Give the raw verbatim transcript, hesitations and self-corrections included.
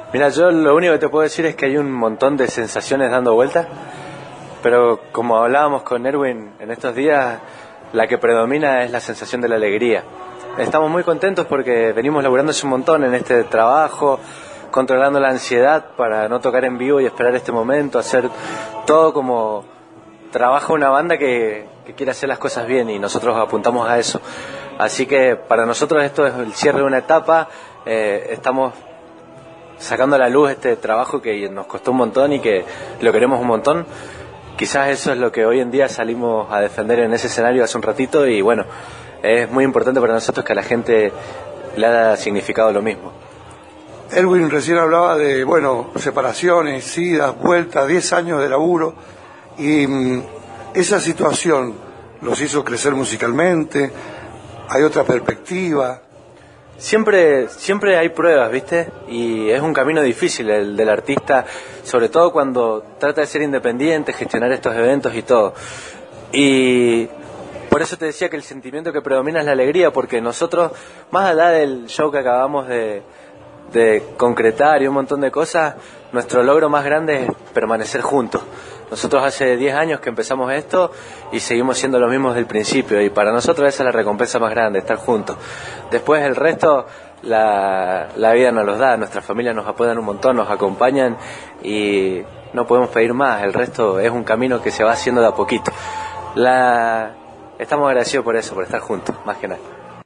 Mira, yo lo único que te puedo decir es que hay un montón de sensaciones dando vueltas, pero como hablábamos con Erwin en estos días, la que predomina es la sensación de la alegría. Estamos muy contentos porque venimos laburando hace un montón en este trabajo, controlando la ansiedad para no tocar en vivo y esperar este momento, hacer todo como trabaja una banda que, que quiere hacer las cosas bien y nosotros apuntamos a eso. Así que para nosotros esto es el cierre de una etapa, eh, estamos sacando a la luz este trabajo que nos costó un montón y que lo queremos un montón. Quizás eso es lo que hoy en día salimos a defender en ese escenario hace un ratito y bueno, es muy importante para nosotros que a la gente le haya significado lo mismo. Erwin recién hablaba de, bueno, separaciones, idas, vueltas, diez años de laburo y mmm, esa situación los hizo crecer musicalmente, hay otra perspectiva. Siempre, siempre hay pruebas, ¿viste? Y es un camino difícil el del artista, sobre todo cuando trata de ser independiente, gestionar estos eventos y todo. Y por eso te decía que el sentimiento que predomina es la alegría, porque nosotros, más allá del show que acabamos de, de concretar y un montón de cosas, nuestro logro más grande es permanecer juntos. Nosotros hace diez años que empezamos esto y seguimos siendo los mismos del principio y para nosotros esa es la recompensa más grande, estar juntos. Después el resto, la, la vida nos los da, nuestras familias nos apoyan un montón, nos acompañan y no podemos pedir más, el resto es un camino que se va haciendo de a poquito. La, estamos agradecidos por eso, por estar juntos, más que nada.